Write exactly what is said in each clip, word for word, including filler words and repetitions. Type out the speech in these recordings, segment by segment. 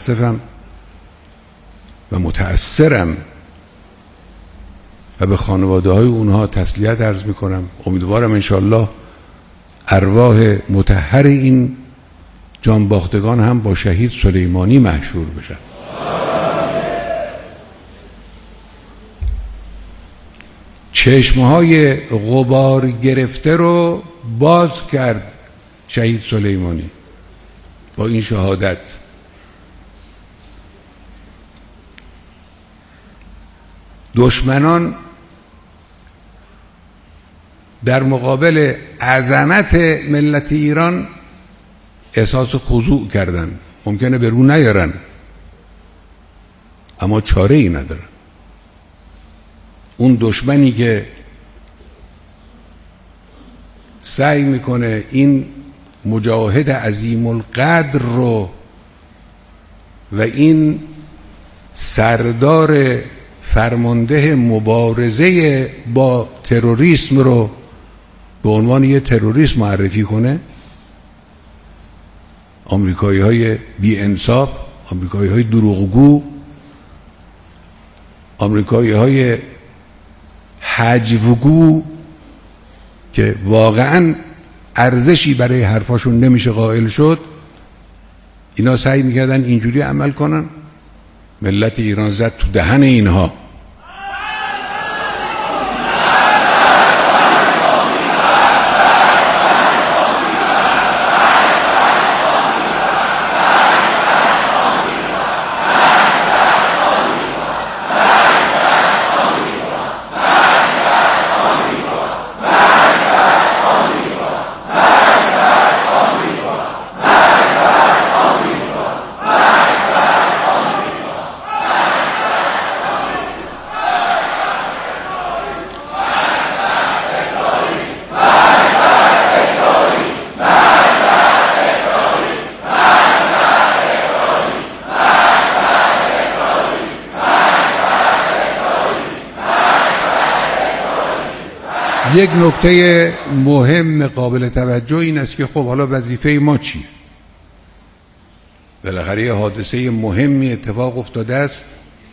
متاسفم و متأثرم و به خانواده های اونها تسلیت عرض میکنم. امیدوارم انشالله ارواح مطهر این جانباختگان هم با شهید سلیمانی محشور بشن. چشمهای غبار گرفته رو باز کرد شهید سلیمانی با این شهادت. دشمنان در مقابل عظمت ملت ایران احساس خضوع کردن. ممکنه به رو نیارن اما چاره ای ندارن. اون دشمنی که سعی میکنه این مجاهد عظیم القدر رو و این سردار فرمانده مبارزه با تروریسم رو به عنوان یه تروریسم معرفی کنه، آمریکایی های بی انصاف، آمریکایی های دروغگو، آمریکایی های حجوگو که واقعا ارزشی برای حرفاشون نمیشه قائل شد، اینا سعی میکردن اینجوری عمل کنن. ملت ایران زد تو دهن اینها. یک نکته مهم قابل توجه این است که خب حالا وظیفه ما چیه؟ بالاخره یه حادثه مهمی اتفاق افتاده است.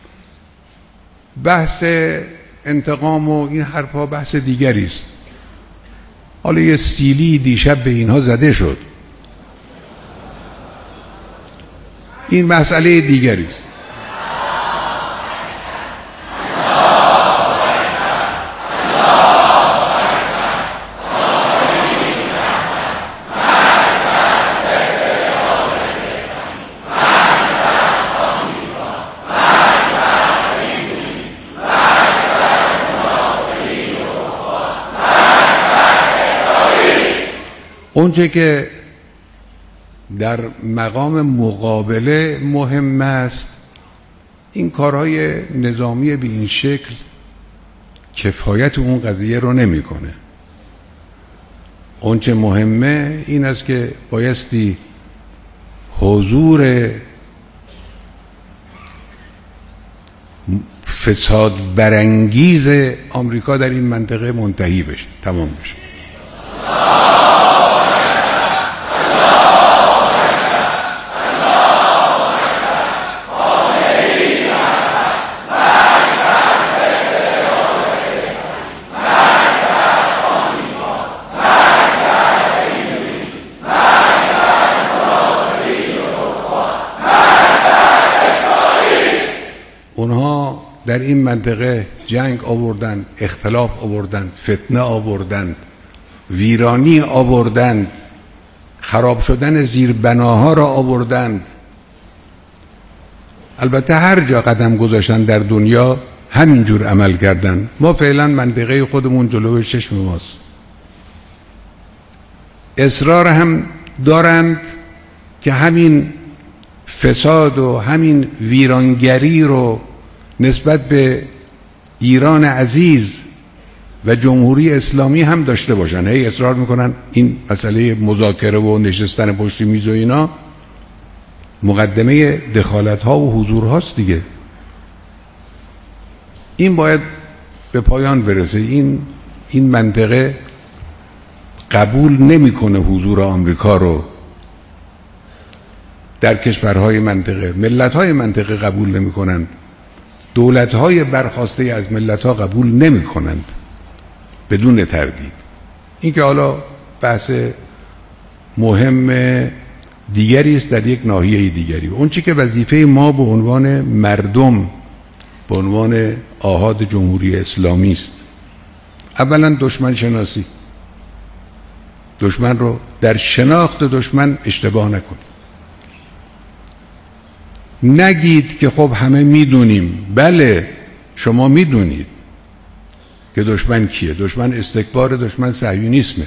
بحث انتقام و این حرفا بحث دیگری است. حالا یه سیلی دیشب به اینها زده شد، این مسئله دیگری است. اونچه که در مقام مقابله مهم است، این کارهای نظامی به این شکل کفایت اون قضیه رو نمیکنه. اونچه مهمه این است که بایستی حضور فساد برانگیز آمریکا در این منطقه منتهی بشه، تمام بشه. اونها در این منطقه جنگ آوردند، اختلاف آوردند، فتنه آوردند، ویرانی آوردند، خراب شدن زیربناها را آوردند. البته هر جا قدم گذاشتن در دنیا همینجور عمل کردند. ما فعلا منطقه خودمون جلوی چشم ماست. اصرار هم دارند که همین فساد و همین ویرانگری رو نسبت به ایران عزیز و جمهوری اسلامی هم داشته باشن. هی اصرار میکنن این مسئله مذاکره و نشستن پشت میز و اینا مقدمه دخالت ها و حضور هاست دیگه. این باید به پایان برسه. این این منطقه قبول نمیکنه حضور آمریکا رو. در کشورهای منطقه، ملت‌های منطقه قبول نمی‌کنند، دولت‌های برخواسته از ملت‌ها قبول نمی‌کنند بدون تردید. این که حالا بحث مهم دیگری است در یک ناحیه دیگری. اون چی که وظیفه ما به عنوان مردم، به عنوان آحاد جمهوری اسلامی است، اولا دشمن شناسی. دشمن رو در شناخت دشمن اشتباه نکنید. نگید که خب همه میدونیم. بله شما میدونید که دشمن کیه. دشمن استکبار، دشمن صهیونیسمه،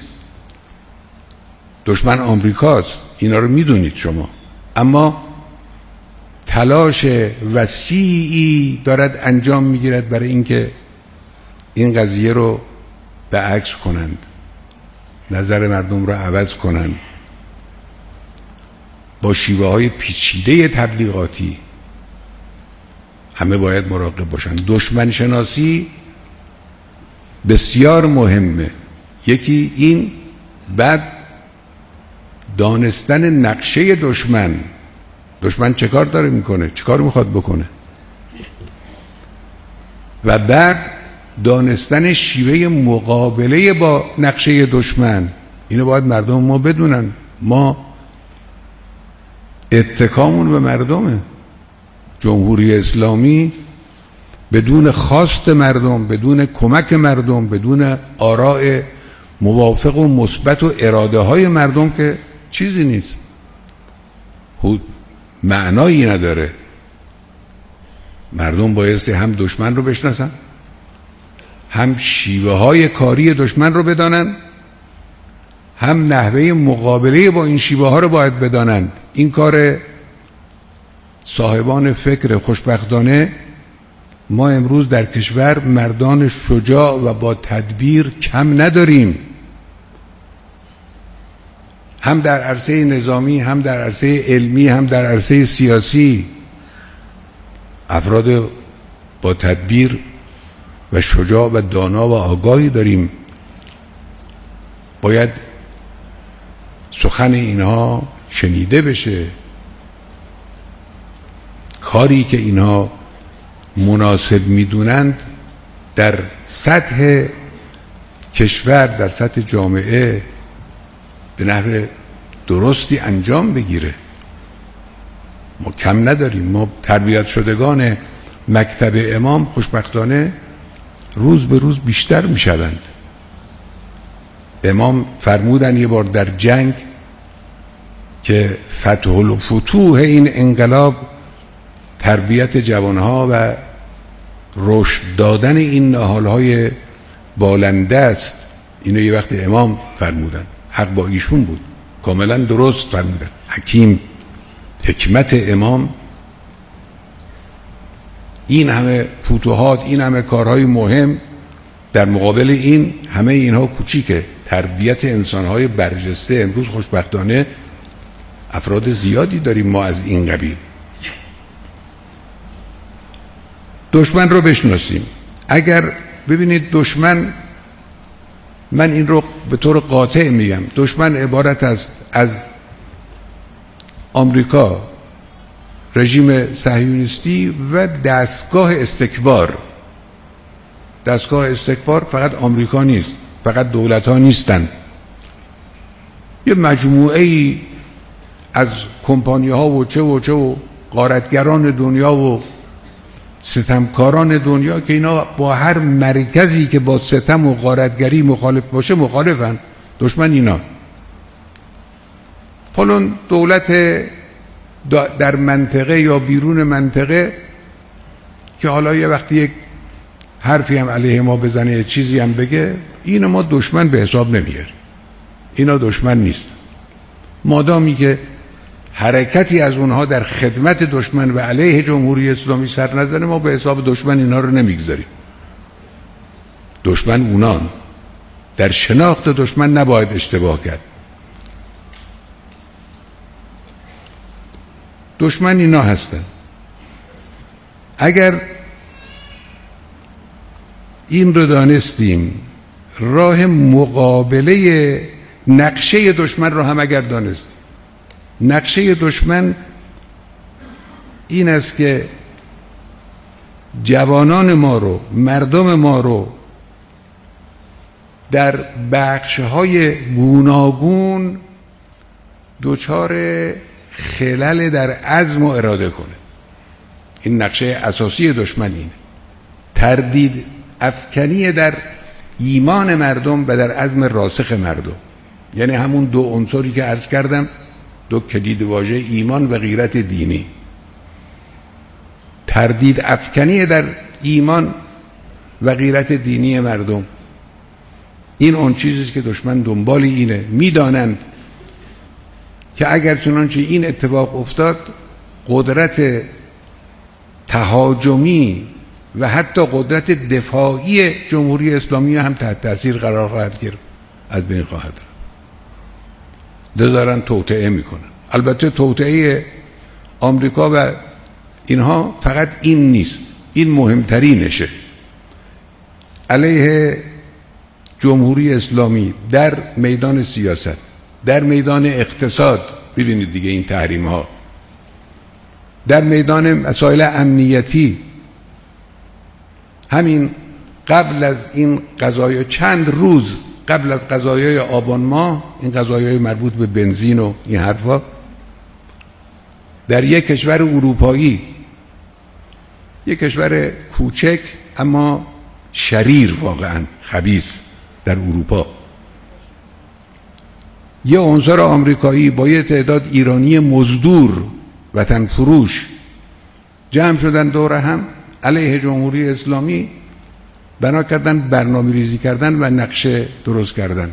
دشمن آمریکاست. اینا رو میدونید شما، اما تلاش وسیعی دارد انجام میگیرد برای اینکه این قضیه رو به عکس کنند، نظر مردم رو عوض کنند با شیوه های پیچیده تبلیغاتی. همه باید مراقب باشند. دشمن شناسی بسیار مهمه. یکی این، بعد دانستن نقشه دشمن. دشمن چه کار داره میکنه، چه کار میخواد بکنه، و بعد دانستن شیوه مقابله با نقشه دشمن. اینو باید مردم ما بدونن. ما اتکامون به مردمه. جمهوری اسلامی بدون خواست مردم، بدون کمک مردم، بدون آراء موافق و مثبت و اراده های مردم که چیزی نیست، معنایی نداره. مردم بایستی هم دشمن رو بشناسن، هم شیوه های کاری دشمن رو بدانن، هم نحوه مقابله با این شیوه ها رو باید بدانند. این کار صاحبان فکر خوشبختانه ما امروز در کشور مردان شجاع و با تدبیر کم نداریم، هم در عرصه نظامی، هم در عرصه علمی، هم در عرصه سیاسی. افراد با تدبیر و شجاع و دانا و آگاهی داریم. باید سخن اینها شنیده بشه. کاری که اینها مناسب میدونند در سطح کشور، در سطح جامعه به نحو درستی انجام بگیره. ما کم نداریم. ما تربیت شدگان مکتب امام خوشبختانه روز به روز بیشتر میشوند. امام فرمودن یه بار در جنگ که فتح الفتوح این انقلاب تربیت جوانها و رشد دادن این نهالهای بالنده است. اینو یه وقت امام فرمودن، حق با ایشون بود، کاملا درست فرمودن. حکیم، حکمت امام. این همه فتوحات، این همه کارهای مهم، در مقابل این همه اینها کوچیکه. تربیت انسانهای برجسته. امروز خوشبختانه افراد زیادی داریم ما از این قبیل. دشمن رو بشناسیم. اگر ببینید دشمن، من این رو به طور قاطع میگم، دشمن عبارت است از آمریکا، رژیم صهیونیستی و دستگاه استکبار. دستگاه استکبار فقط آمریکا نیست، فقط دولت ها نیستند. یه مجموعه ای از کمپانی ها و چه و چه و غارتگران دنیا و ستمکاران دنیا که اینا با هر مرکزی که با ستم و غارتگری مخالف باشه مخالفن. دشمن اینا. فلان دولت در منطقه یا بیرون منطقه که حالا یه وقتی یک حرفی هم علیه ما بزنه، یه چیزی هم بگه، اینو ما دشمن به حساب نمیاریم. اینا دشمن نیست. مادامی که حرکتی از اونها در خدمت دشمن و علیه جمهوری اسلامی سر نزنه، ما به حساب دشمن اینا رو نمیگذاریم. دشمن اونان. در شناخت دشمن نباید اشتباه کرد. دشمن اینا هستن. اگر این رو دانستیم، راه مقابله نقشه دشمن رو هم اگر دانستیم، نقشه دشمن این است که جوانان ما رو، مردم ما رو در بخش‌های گوناگون دوچار خلل در عزم و اراده کنه. این نقشه اساسی دشمن اینه، تردید افکنی در ایمان مردم و در عزم راسخ مردم، یعنی همون دو عنصری که عرض کردم، دو کلید واژه، ایمان و غیرت دینی. تردید افکنی در ایمان و غیرت دینی مردم، این اون چیزی که دشمن دنبال اینه. میدانند که اگر چنانچه این اتفاق افتاد، قدرت تهاجمی و حتی قدرت دفاعی جمهوری اسلامی هم تحت تاثیر قرار خواهد گرفت، از بین خواهد رفت. دارن توطئه میکنن. البته توطئه آمریکا و اینها فقط این نیست، این مهمترینشه. علیه جمهوری اسلامی در میدان سیاست، در میدان اقتصاد، ببینید دیگه این تحریم ها، در میدان مسائل امنیتی، همین قبل از این قضایا، چند روز قبل از قضایای آبان ماه، این قضایای مربوط به بنزین و این حرفا، در یک کشور اروپایی، یک کشور کوچک اما شریر، واقعا خبیث، در اروپا، یه عنصر آمریکایی با یه تعداد ایرانی مزدور وطن فروش جمع شدن دور هم علیه جمهوری اسلامی، بنا کردن، برنامه ریزی کردن و نقشه درست کردن.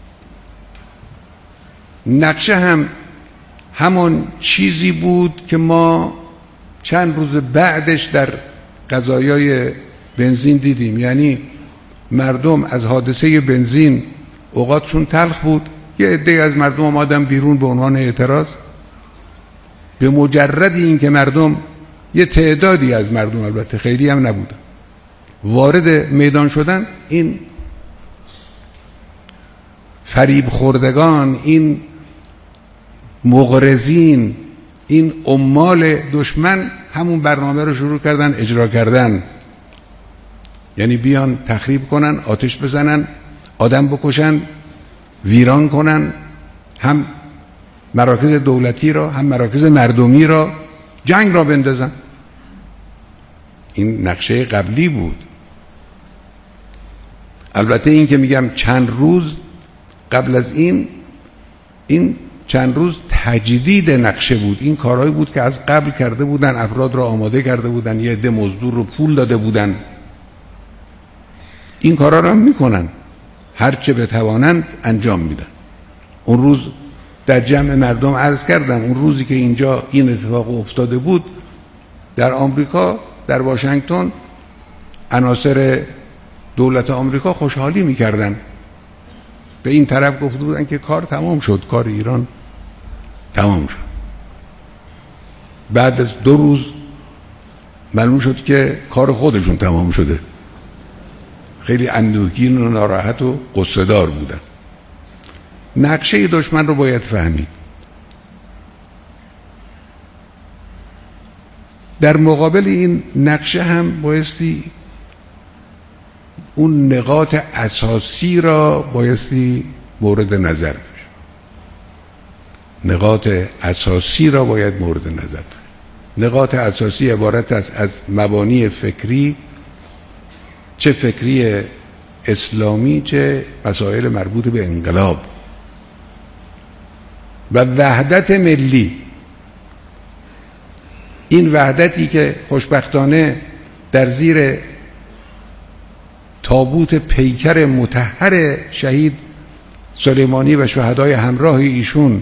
نقشه هم همون چیزی بود که ما چند روز بعدش در قضایای بنزین دیدیم. یعنی مردم از حادثه بنزین اوقاتشون تلخ بود، یه عده از مردم آمدن بیرون به عنوان اعتراض. به مجرد این که مردم، یه تعدادی از مردم، البته خیلی هم نبودن، وارد میدان شدن، این فریب خوردگان، این مغرضین، این عمال دشمن همون برنامه رو شروع کردن اجرا کردن. یعنی بیان تخریب کنن، آتش بزنن، آدم بکشن، ویران کنن، هم مراکز دولتی را هم مراکز مردمی را، جنگ را بندازن. این نقشه قبلی بود. البته این که میگم چند روز قبل از این، این چند روز تجدید نقشه بود. این کارهایی بود که از قبل کرده بودن، افراد را آماده کرده بودن، یه عده مزدور رو پول داده بودن. این کارها را هم میکنن، هرچه بتوانند انجام میدن. اون روز در جمع مردم عرض کردم، اون روزی که اینجا این اتفاق افتاده بود، در آمریکا، در واشنگتن، عناصر دولت آمریکا خوشحالی میکردن، به این طرف گفته بودن که کار تمام شد، کار ایران تمام شد. بعد از دو روز معلوم شد که کار خودشون تمام شده. خیلی اندوهگین و ناراحت و غصه دار بودن. نقشه دشمن رو باید فهمید. در مقابل این نقشه هم بایستی اون نقاط اساسی را بایستی مورد نظر داشت. نقاط اساسی را باید مورد نظر داشت. نقاط اساسی عبارت است از مبانی فکری، چه فکری اسلامی، چه مسائل مربوط به انقلاب و وحدت ملی. این وحدتی که خوشبختانه در زیر تابوت پیکر مطهر شهید سلیمانی و شهدای همراه ایشون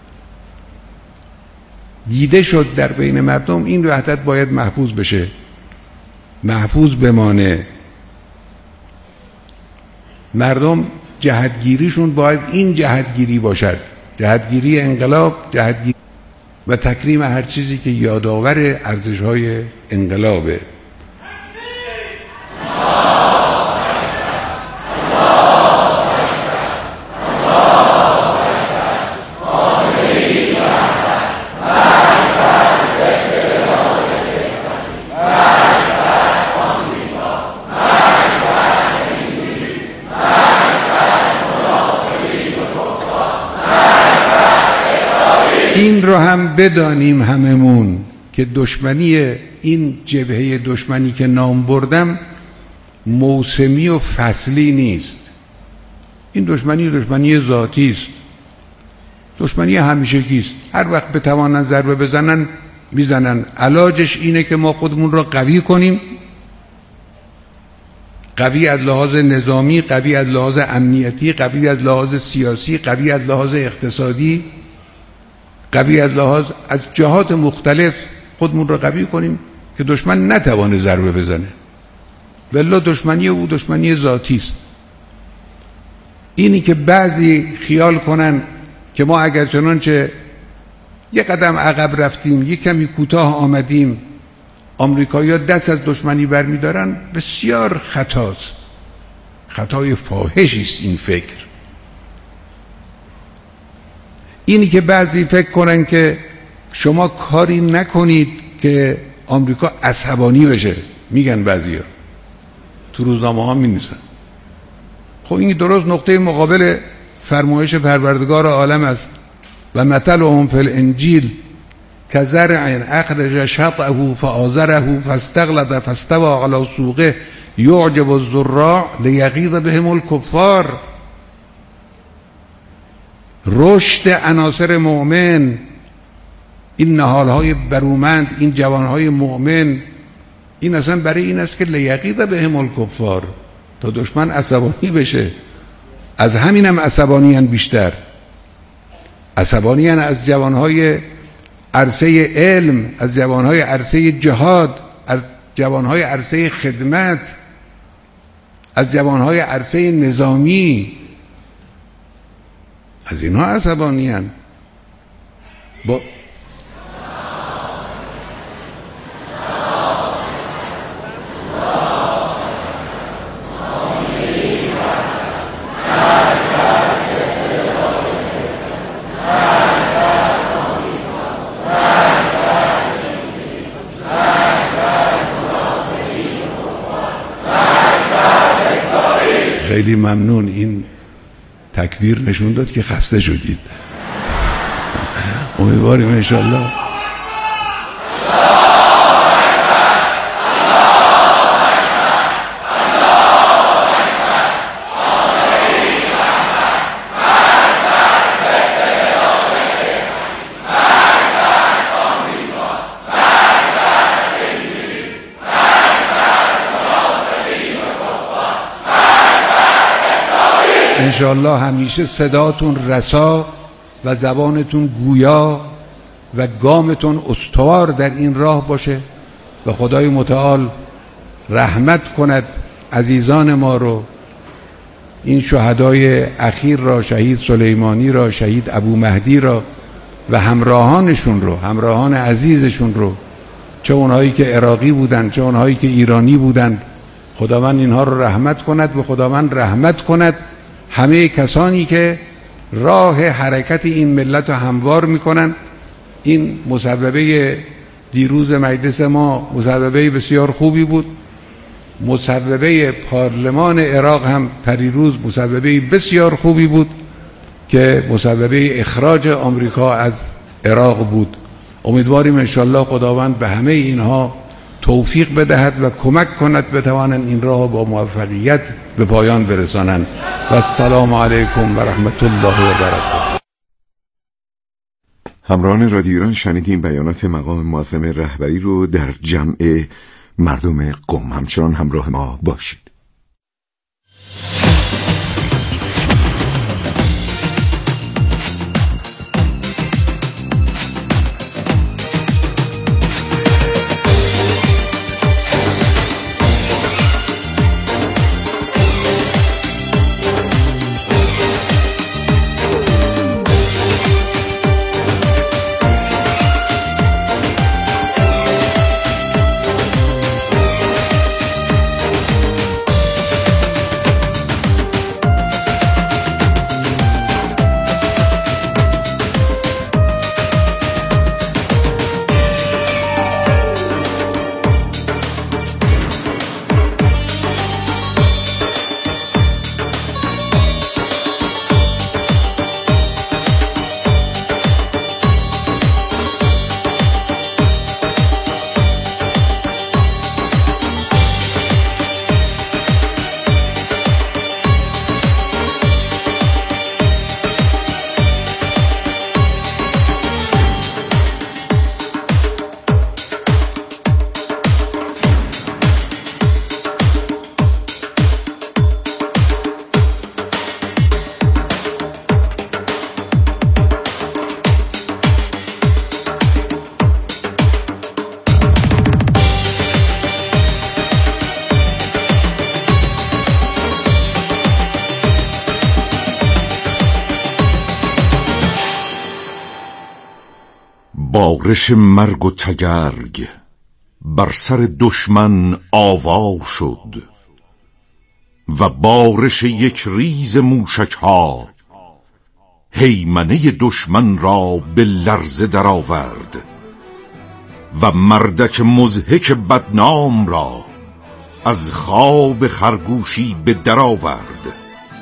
دیده شد در بین مردم، این وحدت باید محفوظ بشه، محفوظ بمانه. مردم جهتگیریشون باید این جهتگیری باشد، جهتگیری انقلاب، جهتگیری و تکریم هر چیزی که یادآور ارزش‌های انقلابه. رو هم بدانیم هممون که دشمنی این جبهه دشمنی که نام بردم موسمی و فصلی نیست. این دشمنی دشمنی ذاتی است، دشمنی همیشگی است. هر وقت بتوانن ضربه بزنن میزنن. علاجش اینه که ما خودمون را قوی کنیم، قوی از لحاظ نظامی، قوی از لحاظ امنیتی، قوی از لحاظ سیاسی، قوی از لحاظ اقتصادی، قوی از لحاظ از جهات مختلف خودمون را قوی کنیم که دشمن نتوانه ضربه بزنه. والله دشمنی او دشمنی ذاتی است. اینی که بعضی خیال کنن که ما اگر چنانچه یک قدم عقب رفتیم، یک کمی کوتاه آمدیم، آمریکایی‌ها دست از دشمنی برمی‌دارن، بسیار خطاست. خطای فاحشی است این فکر. اینی که بعضی فکر کنن که شما کاری نکنید که آمریکا عصبانی بشه، میگن بعضیا، تو روزنامه ها می‌نویسن. خب این درست نقطه مقابل فرمایش پروردگار عالم است. و مثلهم فی الانجیل کزرع اخرج شطأه فآزره فاستغلظ فاستوى علی سوقه یعجب الزراع لیغیظ بهم الکفار. رشد عناصر مؤمن، این نهالهای برومند، این جوانهای مؤمن، این اصلا برای این است که لیغیظ بهم الکفار، تا دشمن عصبانی بشه. از همینم عصبانیان بیشتر، عصبانیان از جوانهای عرصه علم، از جوانهای عرصه جهاد، از جوانهای عرصه خدمت، از جوانهای عرصه نظامی، از اینها عصبانیان. با خیلی ممنون. این تکبیر نشون داد که خسته شدید. امیدواریم انشالله انشالله همیشه صداتون رسا و زبانتون گویا و گامتون استوار در این راه باشه و خدای متعال رحمت کند عزیزان ما رو، این شهدای اخیر را، شهید سلیمانی را، شهید ابو مهدی را و همراهانشون رو، همراهان عزیزشون رو، چه اونهایی که عراقی بودند چه اونهایی که ایرانی بودند. خداوند اینها رو رحمت کند و خداوند رحمت کند همه کسانی که راه حرکت این ملت رو هموار میکنن. این مصوبه دیروز مجلس ما مصوبه بسیار خوبی بود. مصوبه پارلمان عراق هم پریروز مصوبه بسیار خوبی بود که مصوبه اخراج آمریکا از عراق بود. امیدواریم انشالله خداوند به همه اینها توفیق بدهد و کمک کند بتوانند این راه با موفقیت به پایان برسانند. و السلام علیکم و رحمت الله و برکاته. همراهان رادیو ایران، شنیدیم بیانات مقام معظم رهبری رو در جمع مردم قم. همچنان همراه ما باشید. بارش مرگ و تگرگ بر سر دشمن آوا شد و بارش یک ریز موشک ها هیمنه دشمن را به لرزه درآورد و مردک مضحک بدنام را از خواب خرگوشی به درآورد.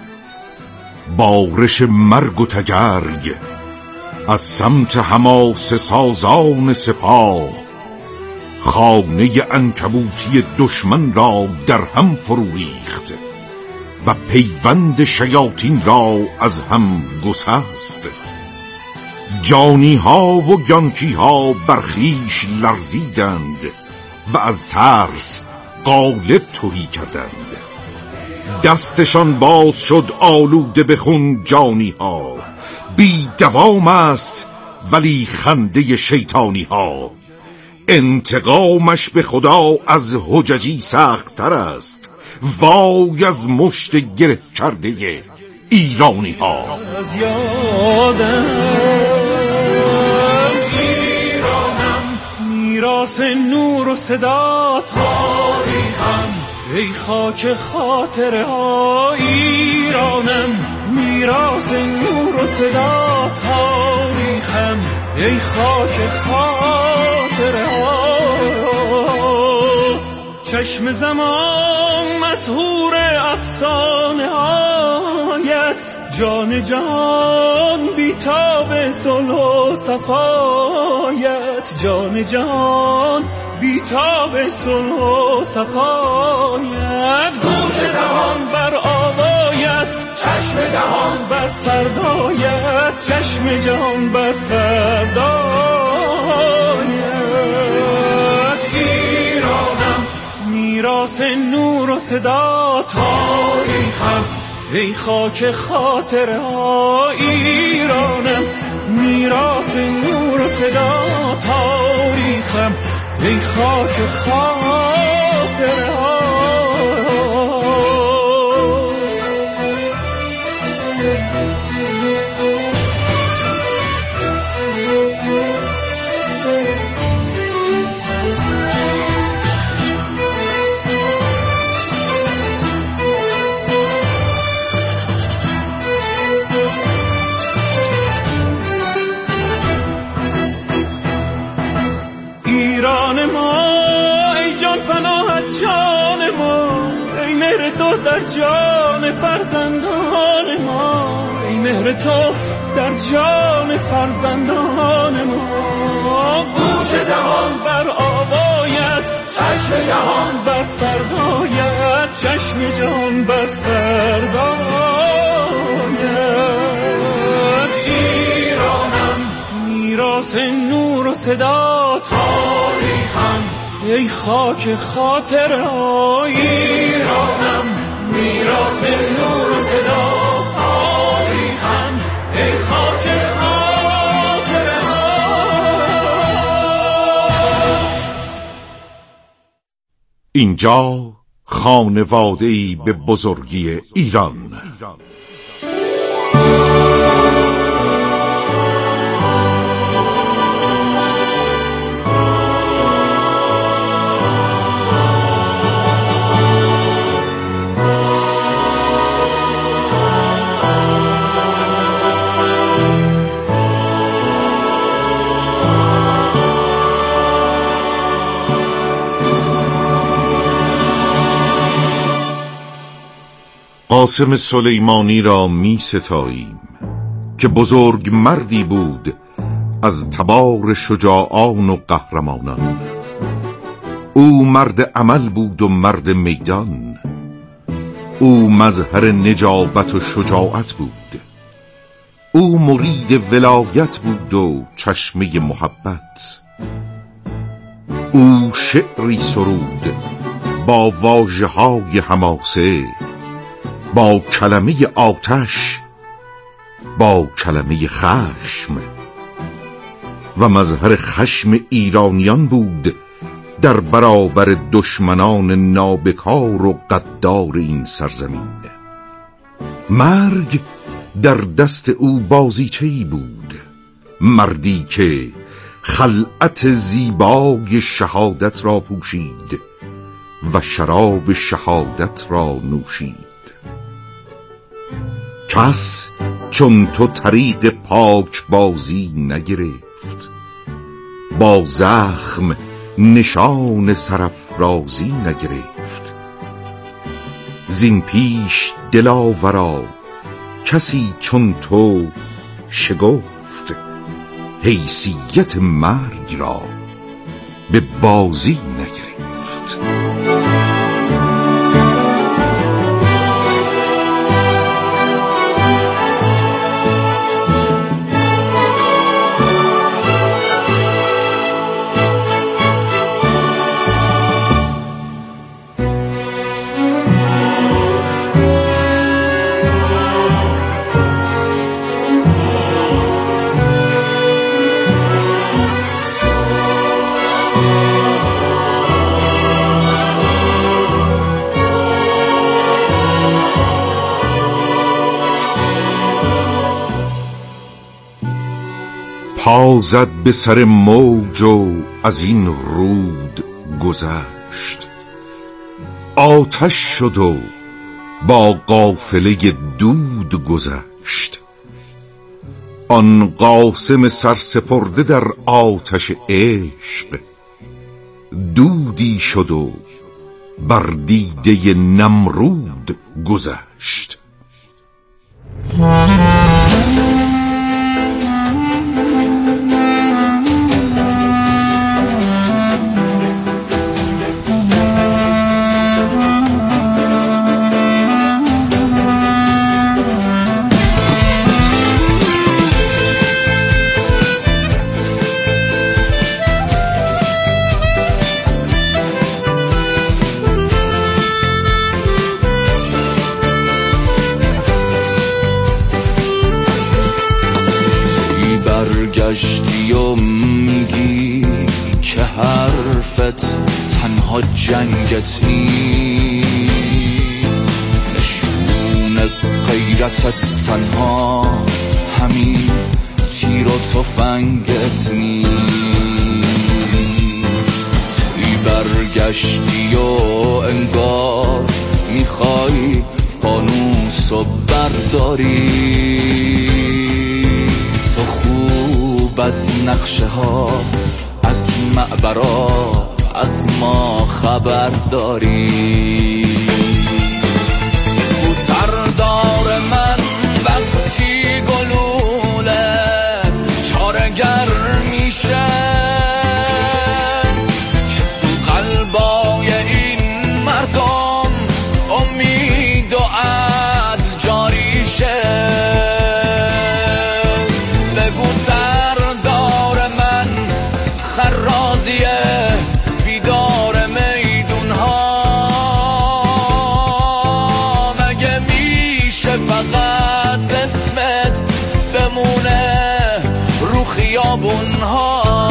بارش مرگ و تگرگ از سمت حماسه سازان سپاه خانه عنکبوتی دشمن را در هم فرو ریخت و پیوند شیاطین را از هم گسست. جانی ها و گیانکی ها برخیش لرزیدند و از ترس غالب تهی کردند. دستشان باز شد آلوده به خون جانی ها، بی دوام است ولی خنده شیطانی ها. انتقامش به خدا از حججی سخت تر است، وای از مشت گره کرده ایرانی ها. از یادم ایرانم، میراث نور و صدا تاریخم، ای خاک خاطره ها ایرانم، میراث نور و صدا تاریخم، ای خاک خاطره ها. چشم زمان مسحور افسانه هایت، جان جهان بیتاب صلح و صفایت، جان جهان بیتاب صلح و صفایت. گوش جهان بر آوایت، چشم جهان بر فردایت، چشم جهان بر فردایت. ایرانم، میراث نور و صدا تاریخم، ای خاک خاطره ها ایرانم، میراث نور و صدا تاریخم، ای خاک خاطره ها. ایران ما ای جان پناهت جان ما، ای مهر تو در جان فرزندان ما، ای مهر تو در جان فرزندان ما. گوش جهان بر آوایت، چشم جهان بر فردایت، چشم جهان بر فردایت. ایرانم، میراث نور و صدا تاریخم، ای خاک خاطره ها ایرانم، میراث نور و صدا تاریخم، ای خاک خاطره ها. اینجا خانواده‌ای به بزرگی ایران. قاسم سلیمانی را می ستاییم که بزرگ مردی بود از تبار شجاعان و قهرمانان. او مرد عمل بود و مرد میدان، او مظهر نجابت و شجاعت بود، او مرید ولایت بود و چشمه محبت. او شعری سرود با واژه‌های حماسه، با کلمه آتش، با کلمه خشم، و مظهر خشم ایرانیان بود در برابر دشمنان نابکار و غدار این سرزمین. مرگ در دست او بازیچه‌ای بود، مردی که خلعت زیبای شهادت را پوشید و شراب شهادت را نوشید. کس چون تو طریق پاک بازی نگرفت، با زخم نشان سرافرازی نگرفت. زین پیش دلاورا کسی چون تو شگفت، حیثیت مرگ را به بازی نگرفت. پا زد به سر موج و از این رود گذشت، آتش شد و با قافله دود گذشت. آن قاسم سرسپرده در آتش عشق، دودی شد و بر دیده نمرود گذشت. برگشتی و میگی که حرفت تنها جنگت نیست، نشون غیرتت تنها همین تیر و تفنگت نیست. توی برگشتی و انگار میخوای فانوس و برداری، تو خوب از نقشه ها، از معبرا، از ما خبر داری. او سردار من وقتی گلوله چارگر میشه که تو قلبای این مردم امید و عدل جاری شه. خرازیه بیدار میدون ها، مگه میشه فقط اسمت بمونه رو خیابون ها؟